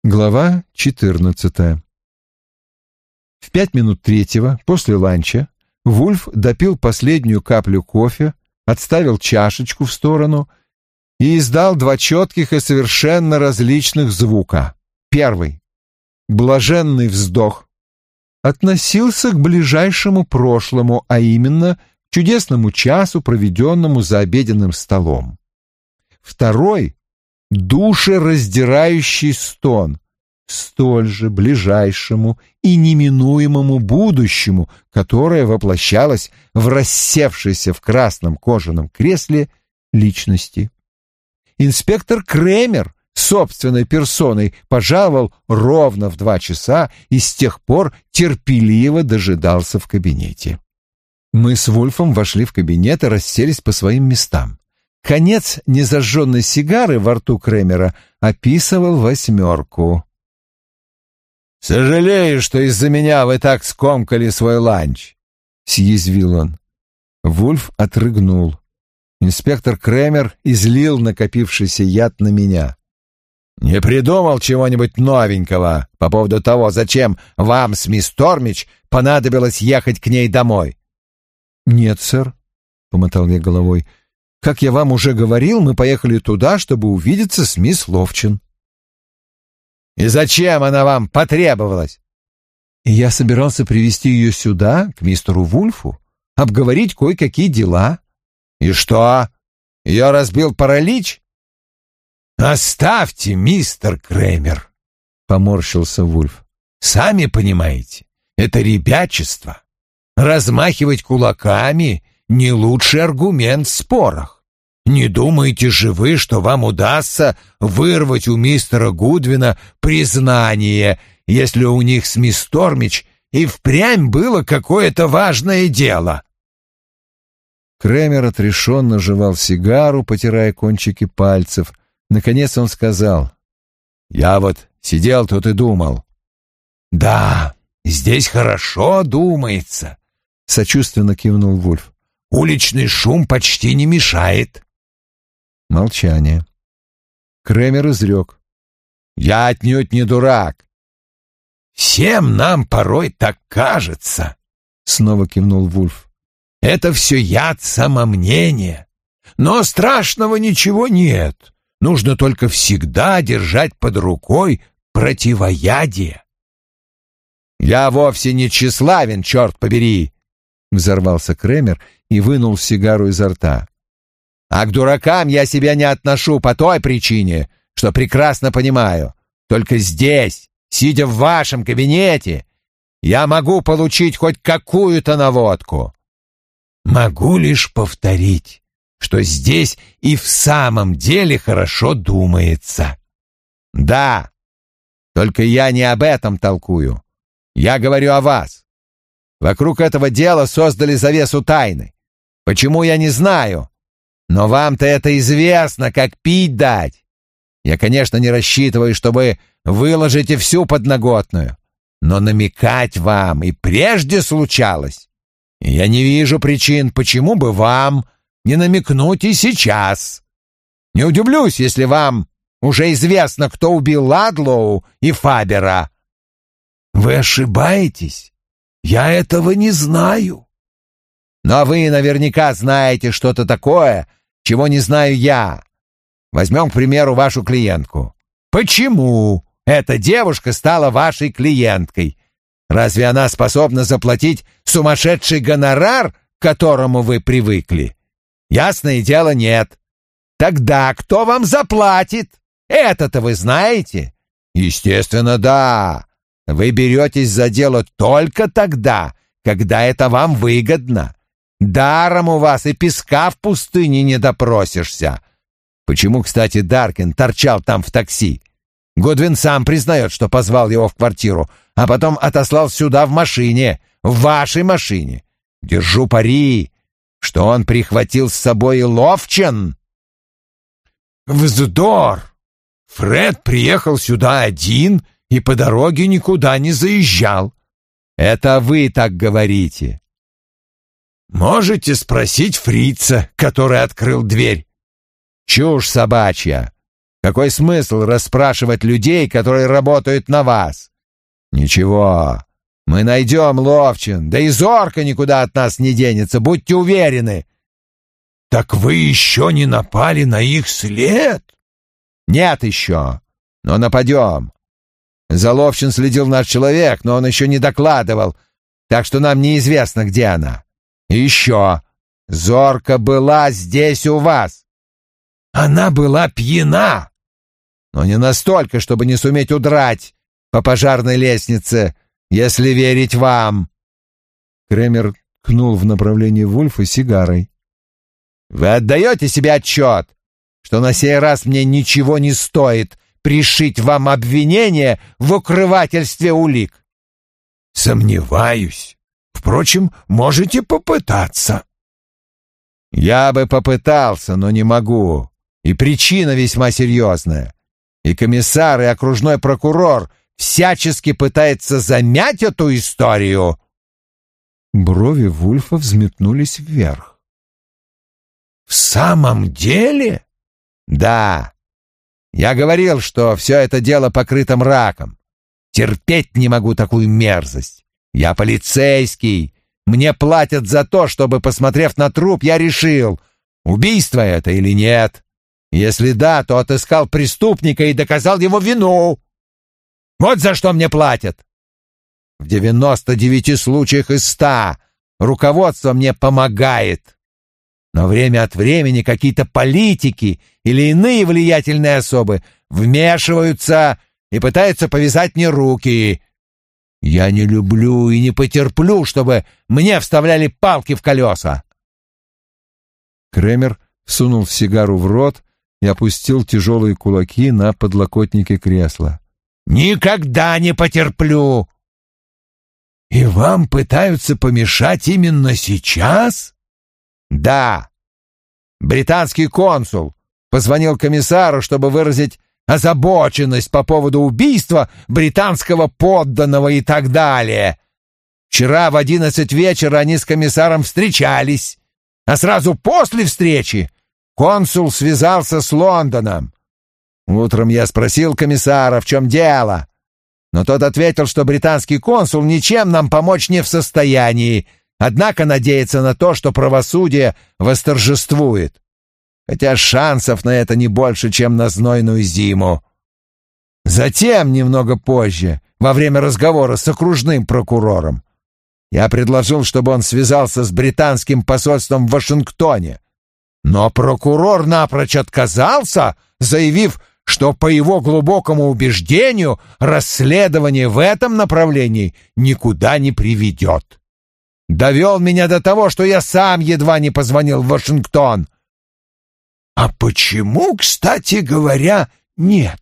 Глава 14. В 3:05 после ланча Вульф допил последнюю каплю кофе, отставил чашечку в сторону и издал два четких и совершенно различных звука. Первый — блаженный вздох. Относился к ближайшему прошлому, а именно к чудесному часу, проведенному за обеденным столом. Второй — душераздирающий стон, столь же ближайшему и неминуемому будущему, которое воплощалось в рассевшейся в красном кожаном кресле личности. Инспектор Кремер собственной персоной пожаловал ровно в 2 часа и с тех пор терпеливо дожидался в кабинете. Мы с Вульфом вошли в кабинет и расселись по своим местам. Конец незажженной сигары во рту Кремера описывал 8. «Сожалею, что из-за меня вы так скомкали свой ланч», — съязвил он. Вульф отрыгнул. Инспектор Кремер излил накопившийся яд на меня. «Не придумал чего-нибудь новенького по поводу того, зачем вам с мисс Тормич понадобилось ехать к ней домой?» «Нет, сэр», — помотал я головой. «Как я вам уже говорил, мы поехали туда, чтобы увидеться с мисс Ловчин». «И зачем она вам потребовалась?» «Я собирался привезти ее сюда, к мистеру Вульфу, обговорить кое-какие дела». «И что? Ее разбил паралич?» «Оставьте, мистер Кремер», — поморщился Вульф. «Сами понимаете, это ребячество. Размахивать кулаками — не лучший аргумент в спорах. Не думаете же вы, что вам удастся вырвать у мистера Гудвина признание, если у них с мисс Тормич и впрямь было какое-то важное дело?» Кремер отрешенно жевал сигару, потирая кончики пальцев. Наконец он сказал: «Я вот сидел тут и думал». «Да, здесь хорошо думается», — сочувственно кивнул Вульф. «Уличный шум почти не мешает». Молчание. Кремер изрек: «Я отнюдь не дурак». «Всем нам порой так кажется», — снова кивнул Вульф. «Это все яд самомнения. Но страшного ничего нет. Нужно только всегда держать под рукой противоядие». «Я вовсе не тщеславен, черт побери!» — взорвался Кремер и вынул сигару изо рта. «А к дуракам я себя не отношу по той причине, что прекрасно понимаю. Только здесь, сидя в вашем кабинете, я могу получить хоть какую-то наводку. Могу лишь повторить, что здесь и в самом деле хорошо думается». «Да, только я не об этом толкую. Я говорю о вас. Вокруг этого дела создали завесу тайны. Почему, я не знаю, но вам-то это известно, как пить дать. Я, конечно, не рассчитываю, что вы выложите всю подноготную, но намекать вам и прежде случалось. И я не вижу причин, почему бы вам не намекнуть и сейчас. Не удивлюсь, если вам уже известно, кто убил Ладлоу и Фабера». «Вы ошибаетесь. Я этого не знаю». «Но вы наверняка знаете что-то такое, чего не знаю я. Возьмем, к примеру, вашу клиентку. Почему эта девушка стала вашей клиенткой? Разве она способна заплатить сумасшедший гонорар, к которому вы привыкли? Ясное дело, нет. Тогда кто вам заплатит? Это-то вы знаете? Естественно, да. Вы беретесь за дело только тогда, когда это вам выгодно. Даром у вас и песка в пустыне не допросишься. Почему, кстати, Даркин торчал там в такси? Гудвин сам признает, что позвал его в квартиру, а потом отослал сюда в машине, в вашей машине. Держу пари, что он прихватил с собой и Ловчин». «Вздор! Фред приехал сюда один и по дороге никуда не заезжал». «Это вы так говорите». «Можете спросить фрица, который открыл дверь». «Чушь собачья. Какой смысл расспрашивать людей, которые работают на вас? Ничего, мы найдем Ловчин, да и Зорко никуда от нас не денется, будьте уверены. Так вы еще не напали на их след? Нет еще, но нападем. За Ловчин следил наш человек, но он еще не докладывал, так что нам неизвестно, где она. И еще, Зорко была здесь у вас. Она была пьяна, но не настолько, чтобы не суметь удрать по пожарной лестнице, если верить вам. Кремер ткнул в направлении Вульфа сигарой. Вы отдаете себе отчет, что на сей раз мне ничего не стоит пришить вам обвинение в укрывательстве улик? Сомневаюсь. Впрочем, можете попытаться. Я бы попытался, но не могу. И причина весьма серьезная. И комиссар, и окружной прокурор всячески пытаются замять эту историю. Брови Вульфа взметнулись вверх. В самом деле? Да. Я говорил, что все это дело покрыто мраком. Терпеть не могу такую мерзость. Я полицейский. Мне платят за то, чтобы, посмотрев на труп, я решил, убийство это или нет. Если да, то отыскал преступника и доказал его вину. Вот за что мне платят. В 99 случаях из 100 руководство мне помогает. Но время от времени какие-то политики или иные влиятельные особы вмешиваются и пытаются повязать мне руки. Я не люблю и не потерплю, чтобы мне вставляли палки в колеса. Кремер сунул сигару в рот и опустил тяжелые кулаки на подлокотники кресла. «Никогда не потерплю!» «И вам пытаются помешать именно сейчас?» «Да. Британский консул позвонил комиссару, чтобы выразить озабоченность по поводу убийства британского подданного и так далее. Вчера в 11 вечера они с комиссаром встречались, а сразу после встречи консул связался с Лондоном. Утром я спросил комиссара, в чем дело, но тот ответил, что британский консул ничем нам помочь не в состоянии, однако надеется на то, что правосудие восторжествует. Хотя шансов на это не больше, чем на знойную зиму. Затем, немного позже, во время разговора с окружным прокурором, я предложил, чтобы он связался с британским посольством в Вашингтоне. Но прокурор напрочь отказался, заявив, что, по его глубокому убеждению, расследование в этом направлении никуда не приведет. Довел меня до того, что я сам едва не позвонил в Вашингтон. А почему, кстати говоря, нет?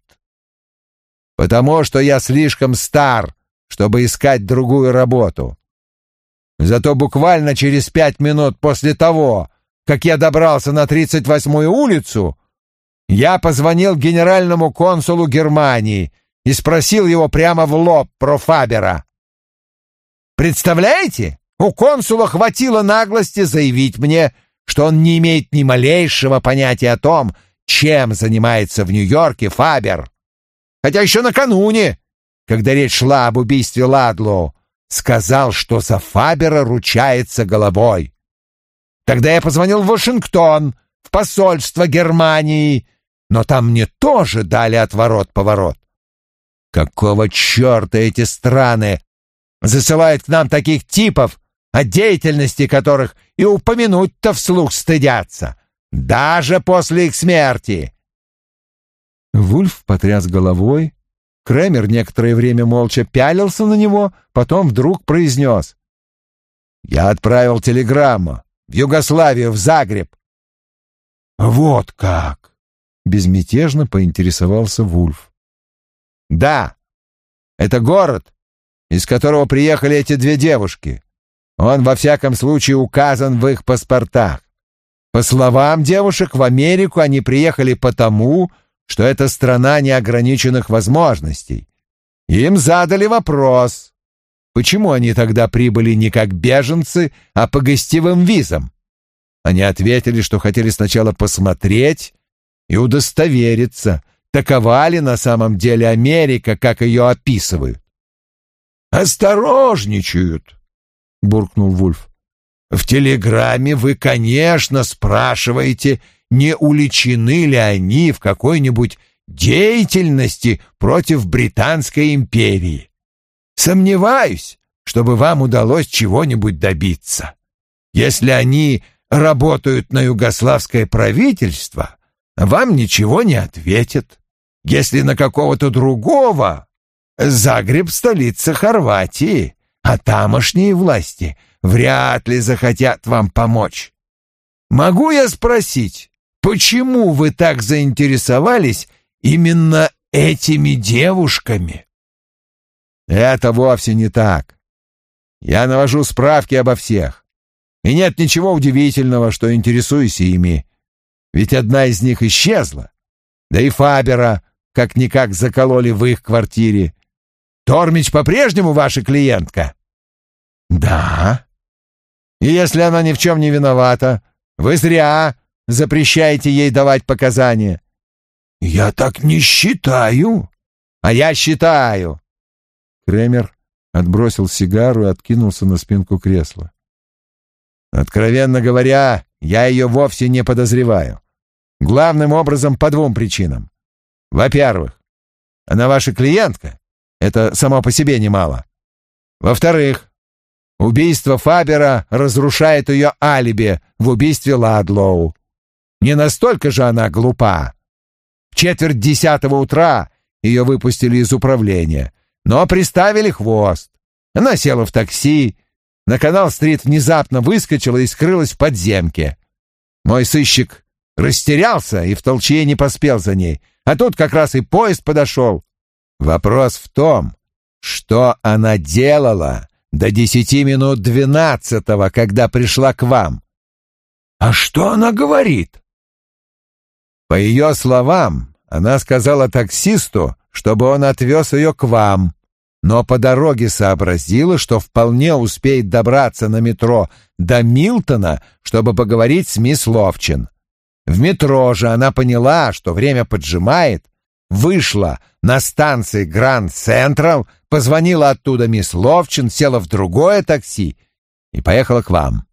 Потому что я слишком стар, чтобы искать другую работу. Зато буквально через 5 минут после того, как я добрался на 38-ю улицу, я позвонил генеральному консулу Германии и спросил его прямо в лоб про Фабера. Представляете, у консула хватило наглости заявить мне, что он не имеет ни малейшего понятия о том, чем занимается в Нью-Йорке Фабер. Хотя еще накануне, когда речь шла об убийстве Ладлоу, сказал, что за Фабера ручается головой. Тогда я позвонил в Вашингтон, в посольство Германии, но там мне тоже дали отворот-поворот. Какого черта эти страны засылают к нам таких типов, о деятельности которых и упомянуть-то вслух стыдятся, даже после их смерти?» Вульф потряс головой. Кремер некоторое время молча пялился на него, потом вдруг произнес: «Я отправил телеграмму в Югославию, в Загреб». «Вот как!» — безмятежно поинтересовался Вульф. «Да, это город, из которого приехали эти 2 девушки. Он, во всяком случае, указан в их паспортах. По словам девушек, в Америку они приехали потому, что это страна неограниченных возможностей. Им задали вопрос, почему они тогда прибыли не как беженцы, а по гостевым визам. Они ответили, что хотели сначала посмотреть и удостовериться, Такова ли на самом деле Америка, как ее описывают? «Осторожничают», — буркнул Вульф. «В телеграмме вы, конечно, спрашиваете, не уличены ли они в какой-нибудь деятельности против Британской империи. Сомневаюсь, чтобы вам удалось чего-нибудь добиться. Если они работают на югославское правительство, вам ничего не ответят. Если на какого-то другого, Загреб — столица Хорватии, а тамошние власти вряд ли захотят вам помочь. Могу я спросить, почему вы так заинтересовались именно этими девушками?» «Это вовсе не так. Я навожу справки обо всех. И нет ничего удивительного, что интересуюсь ими. Ведь одна из них исчезла. Да и Фабера как-никак закололи в их квартире. Тормич по-прежнему ваша клиентка?» «Да». «И если она ни в чем не виновата, вы зря запрещаете ей давать показания». «Я так не считаю». «А я считаю». Кремер отбросил сигару и откинулся на спинку кресла. «Откровенно говоря, я ее вовсе не подозреваю. Главным образом по двум причинам. Во-первых, она ваша клиентка. Это само по себе немало. Во-вторых, убийство Фабера разрушает ее алиби в убийстве Ладлоу. Не настолько же она глупа. В 9:45 утра ее выпустили из управления, но приставили хвост. Она села в такси, на Канал-стрит внезапно выскочила и скрылась в подземке. Мой сыщик растерялся и в толчье не поспел за ней, а тут как раз и поезд подошел. Вопрос в том, что она делала до 12:10, когда пришла к вам. А что она говорит? По ее словам, она сказала таксисту, чтобы он отвез ее к вам, но по дороге сообразила, что вполне успеет добраться на метро до Милтона, чтобы поговорить с мисс Ловчин. В метро же она поняла, что время поджимает, вышла на станции Гранд Централ, позвонила оттуда мисс Ловчин, села в другое такси и поехала к вам.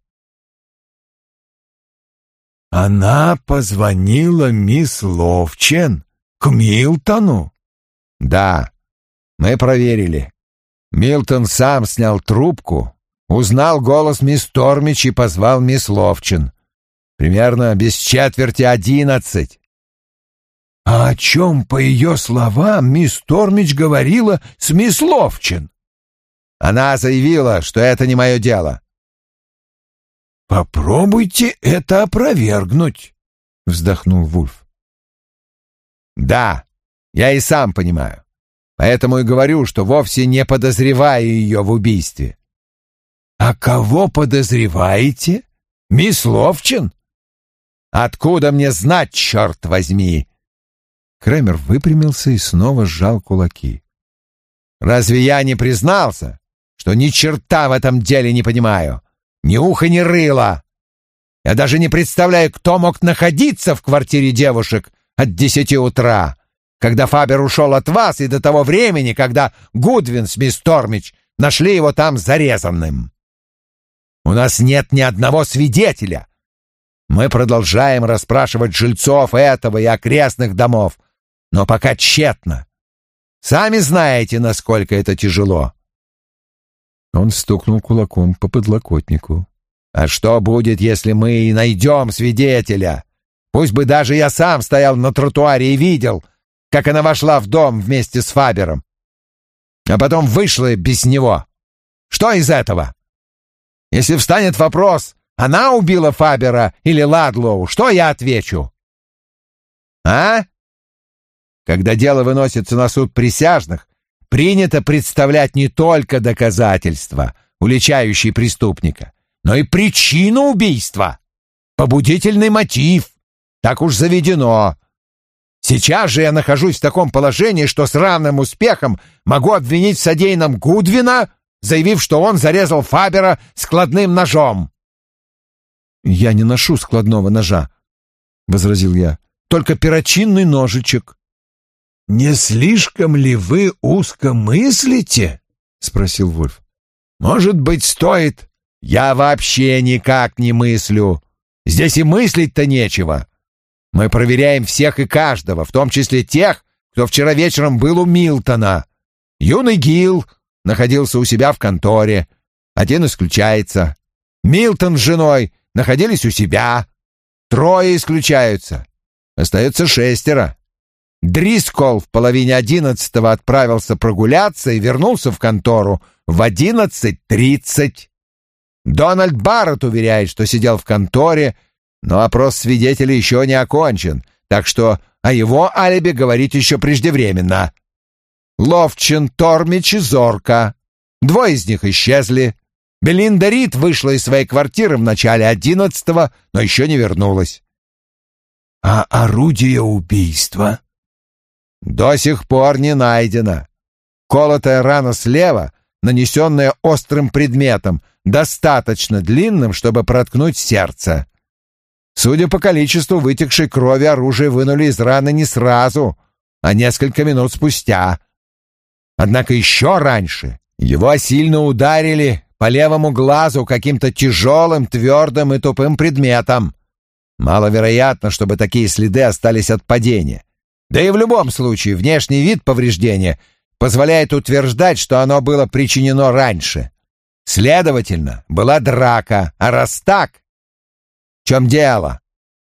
Она позвонила мисс Ловчин к Милтону? Да, мы проверили. Милтон сам снял трубку, узнал голос мисс Тормич и позвал мисс Ловчин. Примерно без 10:45. А о чем, по ее словам, мисс Тормич говорила с мисс Ловчин? Она заявила, что это не мое дело. «Попробуйте это опровергнуть», — вздохнул Вульф. «Да, я и сам понимаю. Поэтому и говорю, что вовсе не подозреваю ее в убийстве». «А кого подозреваете? Мисс Ловчин?» «Откуда мне знать, черт возьми?» Кремер выпрямился и снова сжал кулаки. «Разве я не признался, что ни черта в этом деле не понимаю? Ни уха, ни рыла. Я даже не представляю, кто мог находиться в квартире девушек от 10 утра, когда Фабер ушел от вас, и до того времени, когда Гудвин с мисс Тормич нашли его там зарезанным. У нас нет ни одного свидетеля. Мы продолжаем расспрашивать жильцов этого и окрестных домов, но пока тщетно. Сами знаете, насколько это тяжело». Он стукнул кулаком по подлокотнику. «А что будет, если мы и найдем свидетеля? Пусть бы даже я сам стоял на тротуаре и видел, как она вошла в дом вместе с Фабером, а потом вышла без него. Что из этого? Если встанет вопрос, она убила Фабера или Ладлоу, что я отвечу? А? Когда дело выносится на суд присяжных, принято представлять не только доказательства, уличающие преступника, но и причину убийства, побудительный мотив. Так уж заведено. Сейчас же я нахожусь в таком положении, что с равным успехом могу обвинить в содеянном Гудвина, заявив, что он зарезал Фабера складным ножом. «Я не ношу складного ножа», — возразил я, — «только перочинный ножичек». «Не слишком ли вы узко мыслите?» — спросил Вульф. «Может быть, стоит...» «Я вообще никак не мыслю. Здесь и мыслить-то нечего. Мы проверяем всех и каждого, в том числе тех, кто вчера вечером был у Милтона. Юный Гилл находился у себя в конторе. Один исключается. Милтон с женой находились у себя. 3 исключаются. Остается 6. Дрискол в половине 11 отправился прогуляться и вернулся в контору в 11:30. Дональд Барретт уверяет, что сидел в конторе, но опрос свидетелей еще не окончен, так что о его алиби говорить еще преждевременно. Ловчин, Тормич и Зорка. 2 из них исчезли. Белинда Рид вышла из своей квартиры в начале 11-го, но еще не вернулась. А орудие убийства? До сих пор не найдено. Колотая рана слева, нанесенная острым предметом, достаточно длинным, чтобы проткнуть сердце. Судя по количеству вытекшей крови, оружие вынули из раны не сразу, а несколько минут спустя. Однако еще раньше его сильно ударили по левому глазу каким-то тяжелым, твердым и тупым предметом. Маловероятно, чтобы такие следы остались от падения. Да и в любом случае внешний вид повреждения позволяет утверждать, что оно было причинено раньше. Следовательно, была драка, а раз так... В чем дело?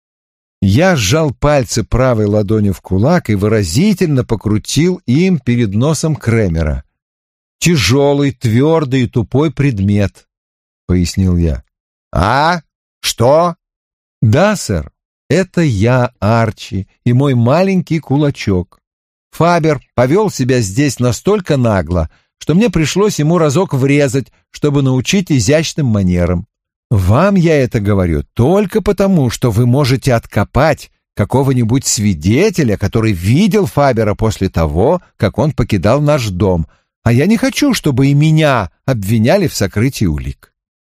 Я сжал пальцы правой ладони в кулак и выразительно покрутил им перед носом Кремера. «Тяжелый, твердый и тупой предмет», — пояснил я. «А? Что?» «Да, сэр, это я, Арчи, и мой маленький кулачок. Фабер повел себя здесь настолько нагло, что мне пришлось ему разок врезать, чтобы научить изящным манерам. Вам я это говорю только потому, что вы можете откопать какого-нибудь свидетеля, который видел Фабера после того, как он покидал наш дом, а я не хочу, чтобы и меня обвиняли в сокрытии улик».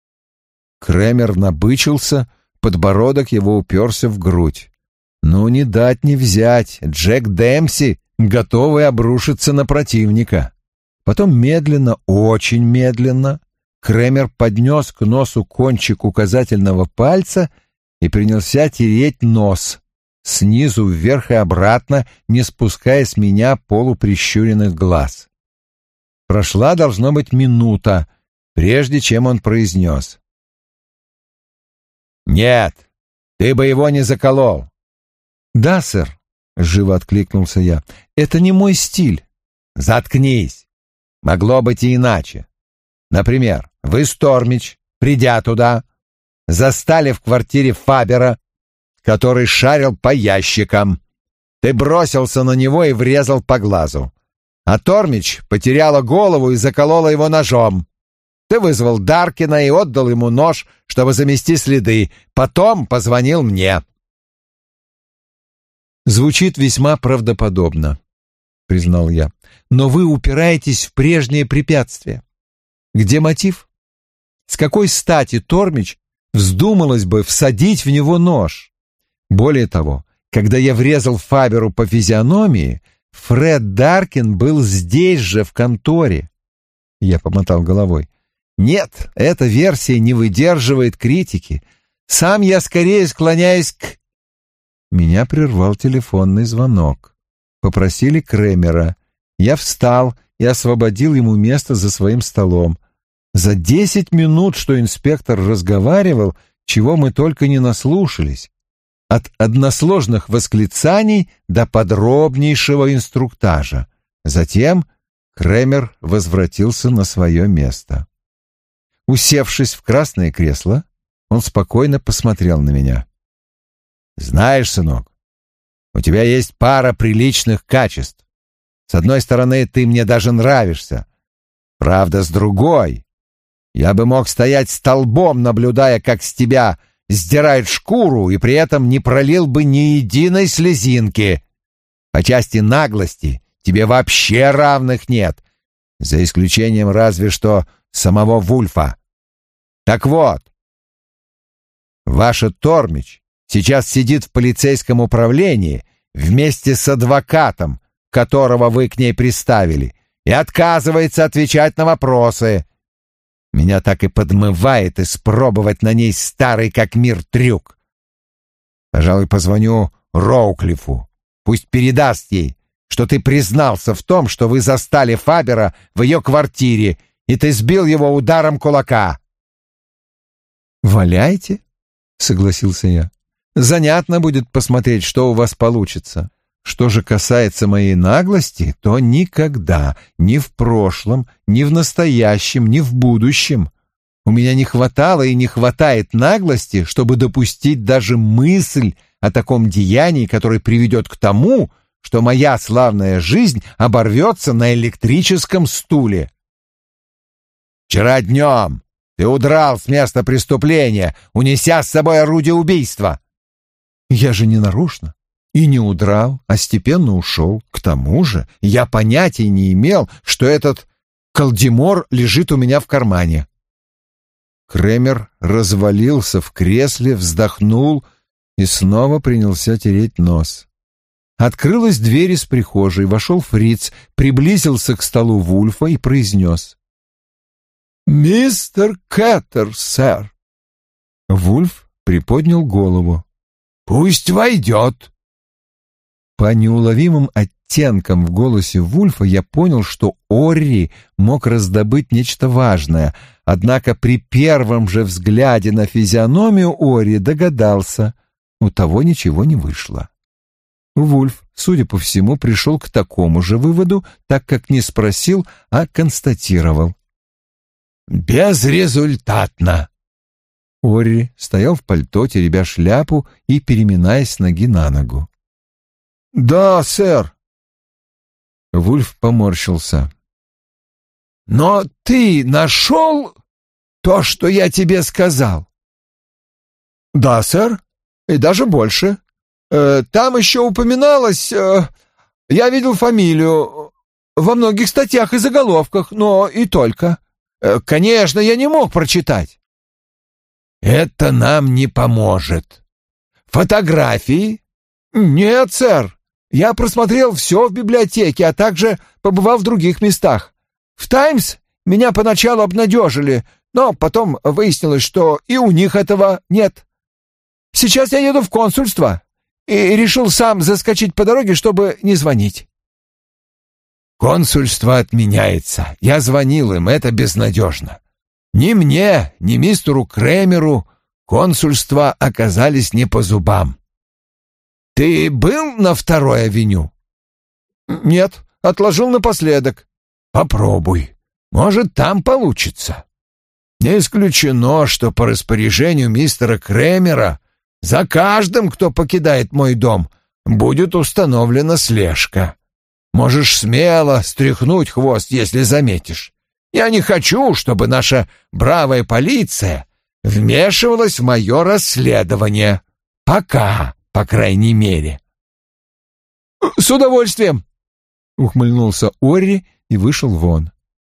Кремер набычился, подбородок его уперся в грудь. «Ну, не дать не взять, Джек Демпси, готовый обрушиться на противника». Потом медленно, очень медленно, Кремер поднес к носу кончик указательного пальца и принялся тереть нос, снизу вверх и обратно, не спуская с меня полуприщуренных глаз. Прошла, должно быть, минута, прежде чем он произнес: «Нет, ты бы его не заколол». «Да, сэр», — живо откликнулся я, — «это не мой стиль». «Заткнись. Могло быть и иначе. Например, вы с Тормич, придя туда, застали в квартире Фабера, который шарил по ящикам. Ты бросился на него и врезал по глазу. А Тормич потеряла голову и заколола его ножом. Ты вызвал Даркина и отдал ему нож, чтобы замести следы. Потом позвонил мне». «Звучит весьма правдоподобно», — признал я. «Но вы упираетесь в прежние препятствия. Где мотив? С какой стати Тормич вздумалось бы всадить в него нож? Более того, когда я врезал Фаберу по физиономии, Фред Даркин был здесь же, в конторе». Я помотал головой. «Нет, эта версия не выдерживает критики. Сам я скорее склоняюсь к...» Меня прервал телефонный звонок. Попросили Кремера. Я встал и освободил ему место за своим столом. За 10 минут, что инспектор разговаривал, чего мы только не наслушались. От односложных восклицаний до подробнейшего инструктажа. Затем Кремер возвратился на свое место. Усевшись в красное кресло, он спокойно посмотрел на меня. «Знаешь, сынок, у тебя есть пара приличных качеств. С одной стороны, ты мне даже нравишься. Правда, с другой, я бы мог стоять столбом, наблюдая, как с тебя сдирают шкуру, и при этом не пролил бы ни единой слезинки. По части наглости тебе вообще равных нет, за исключением разве что самого Вульфа. Так вот, ваша Тормич сейчас сидит в полицейском управлении вместе с адвокатом, которого вы к ней приставили, и отказывается отвечать на вопросы. Меня так и подмывает испробовать на ней старый как мир трюк. Пожалуй, позвоню Роуклифу. Пусть передаст ей, что ты признался в том, что вы застали Фабера в ее квартире, и ты сбил его ударом кулака. «Валяйте», — согласился я. «Занятно будет посмотреть, что у вас получится. Что же касается моей наглости, то никогда, ни в прошлом, ни в настоящем, ни в будущем у меня не хватало и не хватает наглости, чтобы допустить даже мысль о таком деянии, которое приведет к тому, что моя славная жизнь оборвется на электрическом стуле. Вчера днем ты удрал с места преступления, унеся с собой орудие убийства. Я же не нарочно. И не удрал, а степенно ушел. К тому же я понятия не имел, что этот Калдимор лежит у меня в кармане. Кремер развалился в кресле, вздохнул и снова принялся тереть нос. Открылась дверь из прихожей, вошел Фриц, приблизился к столу Вульфа и произнес: «Мистер Кеттер, сэр». Вульф приподнял голову. «Пусть войдет». По неуловимым оттенкам в голосе Вульфа я понял, что Орри мог раздобыть нечто важное, однако при первом же взгляде на физиономию Орри догадался, у того ничего не вышло. Вульф, судя по всему, пришел к такому же выводу, так как не спросил, а констатировал. «Безрезультатно». Орри стоял в пальто, теребя шляпу и переминаясь с ноги на ногу. «Да, сэр». Вульф поморщился. «Но ты нашел то, что я тебе сказал?» «Да, сэр, и даже больше. Там еще упоминалось... я видел фамилию во многих статьях и заголовках, но и только. Конечно, я не мог прочитать». «Это нам не поможет. Фотографии?» «Нет, сэр. Я просмотрел все в библиотеке, а также побывал в других местах. В «Таймс» меня поначалу обнадежили, но потом выяснилось, что и у них этого нет. Сейчас я еду в консульство и решил сам заскочить по дороге, чтобы не звонить». «Консульство отменяется. Я звонил им, это безнадежно. Ни мне, ни мистеру Кремеру консульства оказались не по зубам. Ты был на 2-й авеню?» «Нет, отложил напоследок». «Попробуй. Может, там получится. Не исключено, что по распоряжению мистера Кремера за каждым, кто покидает мой дом, будет установлена слежка. Можешь смело стряхнуть хвост, если заметишь. Я не хочу, чтобы наша бравая полиция вмешивалась в мое расследование. Пока, по крайней мере». «С удовольствием», — ухмыльнулся Орри и вышел вон.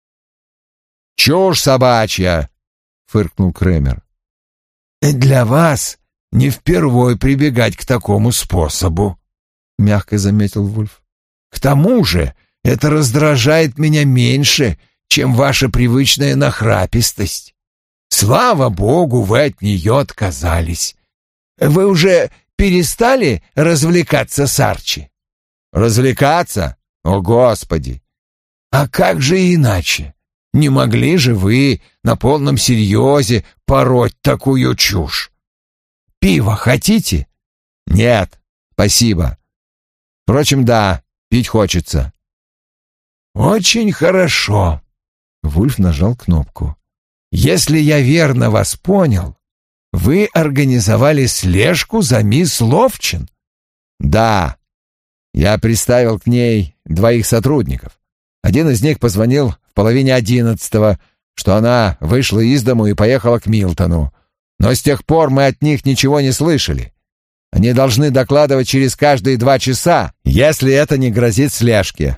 «Чушь собачья», — фыркнул Кремер. «Для вас не впервой прибегать к такому способу», — мягко заметил Вульф. «К тому же это раздражает меня меньше, чем ваша привычная нахрапистость. Слава богу, вы от нее отказались. Вы уже перестали развлекаться с Арчи?» «Развлекаться? О, Господи! А как же иначе? Не могли же вы на полном серьезе пороть такую чушь? Пиво хотите?» «Нет, спасибо. Впрочем, да, пить хочется». «Очень хорошо». Вульф нажал кнопку. «Если я верно вас понял, вы организовали слежку за мисс Ловчин?» «Да. Я приставил к ней 2 сотрудников. Один из них позвонил в 10:30, что она вышла из дому и поехала к Милтону. Но с тех пор мы от них ничего не слышали. Они должны докладывать через каждые 2 часа, если это не грозит слежке».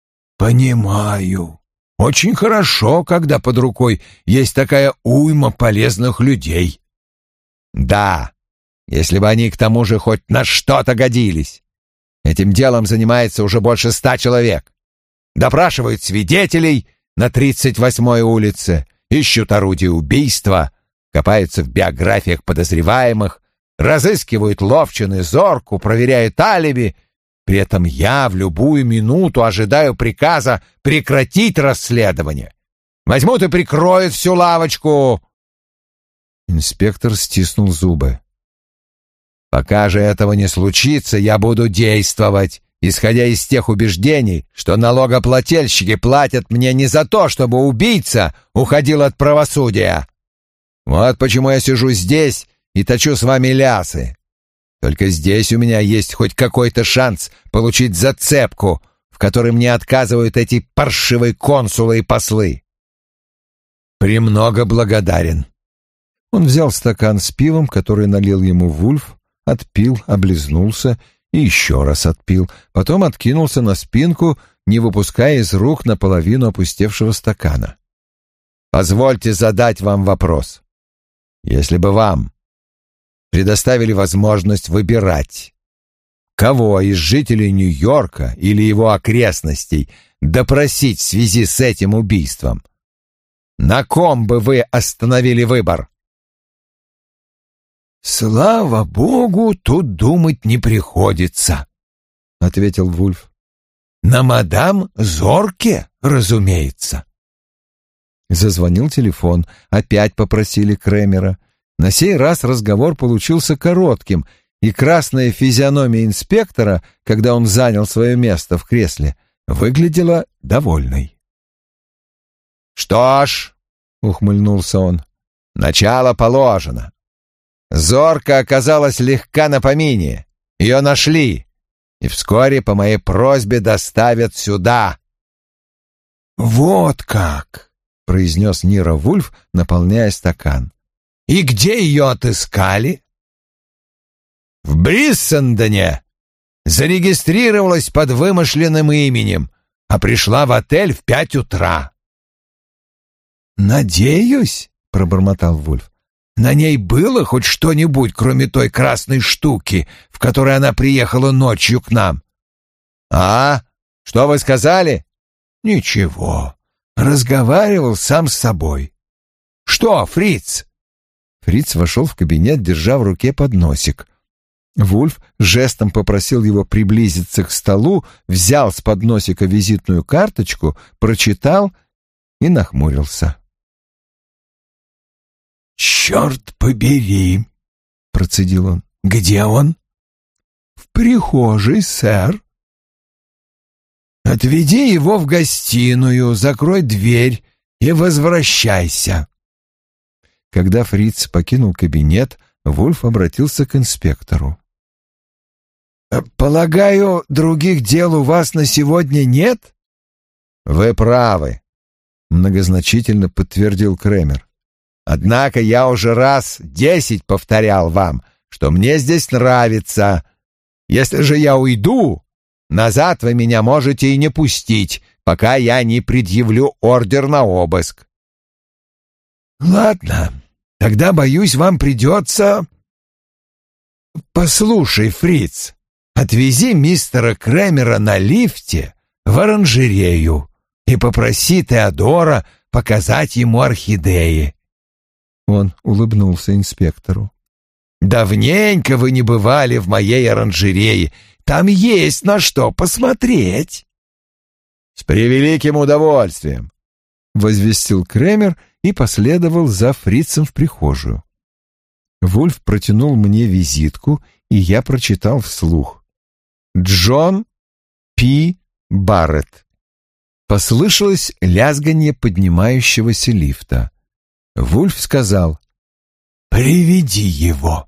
«Понимаю. Очень хорошо, когда под рукой есть такая уйма полезных людей». «Да, если бы они к тому же хоть на что-то годились. Этим делом занимается уже больше 100 человек. Допрашивают свидетелей на 38-й улице, ищут орудие убийства, копаются в биографиях подозреваемых, разыскивают Ловчин и Зорку, проверяют алиби. При этом я в любую минуту ожидаю приказа прекратить расследование. Возьмут и прикроют всю лавочку. Инспектор стиснул зубы. Пока же этого не случится, я буду действовать, исходя из тех убеждений, что налогоплательщики платят мне не за то, чтобы убийца уходил от правосудия. Вот почему я сижу здесь и точу с вами лясы. Только здесь у меня есть хоть какой-то шанс получить зацепку, в которой мне отказывают эти паршивые консулы и послы. Премного благодарен. Он взял стакан с пивом, который налил ему Вульф, отпил, облизнулся и еще раз отпил, потом откинулся на спинку, не выпуская из рук наполовину опустевшего стакана. «Позвольте задать вам вопрос. Если бы вам предоставили возможность выбирать, кого из жителей Нью-Йорка или его окрестностей допросить в связи с этим убийством, на ком бы вы остановили выбор?» «Слава богу, тут думать не приходится», — ответил Вульф. «На мадам Зорке, разумеется». Зазвонил телефон, опять попросили Кремера. На сей раз разговор получился коротким, и красная физиономия инспектора, когда он занял свое место в кресле, выглядела довольной. «Что ж», — ухмыльнулся он, — «начало положено. Зорка оказалась легка на помине. Ее нашли, и вскоре по моей просьбе доставят сюда». «Вот как!» — произнес Ниро Вульф, наполняя стакан. «И где ее отыскали?» «В Бриссендене. Зарегистрировалась под вымышленным именем, а пришла в отель в 5 утра». «Надеюсь», — пробормотал Вульф, — «на ней было хоть что-нибудь, кроме той красной штуки, в которой она приехала ночью к нам?» «А? Что вы сказали?» «Ничего. Разговаривал сам с собой». «Что, Фриц?» Фриц вошел в кабинет, держа в руке подносик. Вульф жестом попросил его приблизиться к столу, взял с подносика визитную карточку, прочитал и нахмурился. «Черт побери!» — процедил он. «Где он?» «В прихожей, сэр». «Отведи его в гостиную, закрой дверь и возвращайся». Когда Фриц покинул кабинет, Вульф обратился к инспектору. «Полагаю, других дел у вас на сегодня нет?» «Вы правы», — многозначительно подтвердил Кремер. «Однако я уже раз 10 повторял вам, что мне здесь нравится. Если же я уйду, назад вы меня можете и не пустить, пока я не предъявлю ордер на обыск». «Ладно, тогда, боюсь, вам придется...» «Послушай, Фриц, отвези мистера Кремера на лифте в оранжерею и попроси Теодора показать ему орхидеи». Он улыбнулся инспектору. «Давненько вы не бывали в моей оранжерее. Там есть на что посмотреть». «С превеликим удовольствием», — возвестил Кремер и последовал за Фрицем в прихожую. Вульф протянул мне визитку, и я прочитал вслух. «Джон П. Барретт». Послышалось лязганье поднимающегося лифта. Вульф сказал: «Приведи его».